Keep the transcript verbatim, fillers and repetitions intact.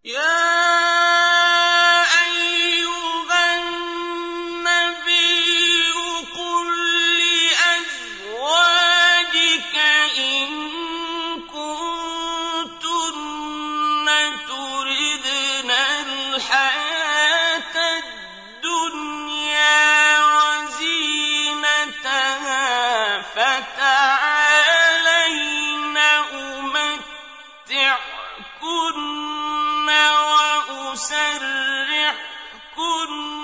يَا أَيُّهَا النَّبِيُّ قُل لِّأَزْوَاجِكَ إِن كُنتُنَّ تُرِدْنَ الْحَيَاةَ الدُّنْيَا وَزِينَتَهَا فَتَعَالَيْنَ أُمَتِّعْكُنَّ وَأُسَرِّحْكُنَّ